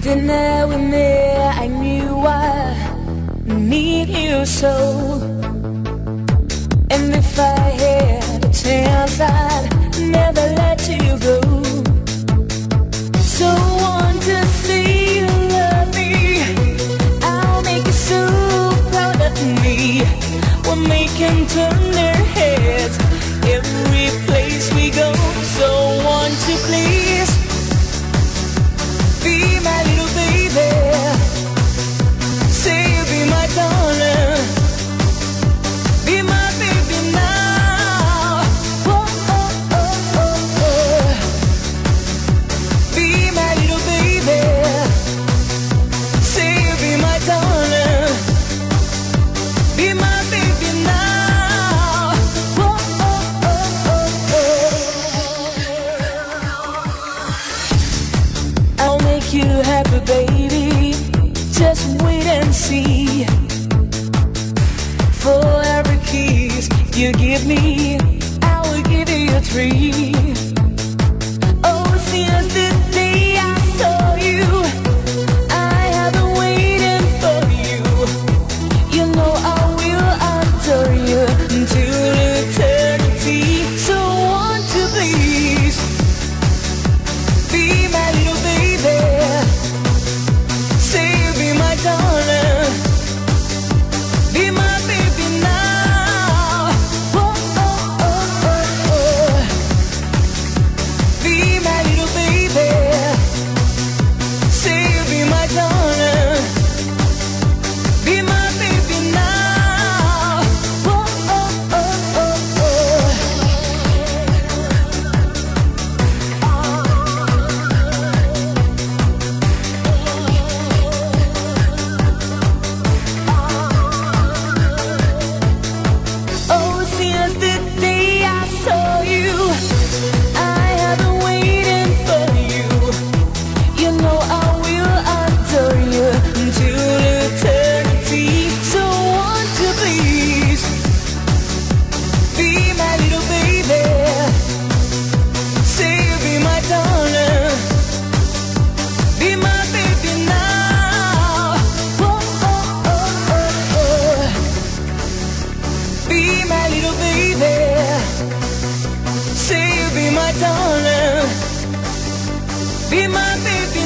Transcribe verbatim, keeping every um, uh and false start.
Dinner with me, I knew I need you so. And if I had a chance, I'd never let you go. So want to see you love me, I'll make you so proud of me. We'll make them turn their heads every place we go. So want to please be my little baby, say you be my darling, be my baby now. Oh, oh, oh, oh, oh. Be my little baby, say you be my darling, be my baby now. Oh, oh, oh, oh, oh. I'll make you happy, baby, just wait and see. For every kiss you give me, I will give you three. Oh, since the day I saw you, I have been waiting for you. You know I will adore you until eternity. So want to please be my little baby, say you be my darling, be my baby now. Oh, oh, oh, oh, oh. Be my little baby, say you be my darling, be my baby now. Oh, oh, oh, oh, oh. Oh, since the day I saw you, I have been waiting for you. You know I will adore you until eternity. So want to please be my little baby, say you be my darling, be my baby now. Oh, oh, oh, oh, oh. Be my little baby, say you be my darling, be my baby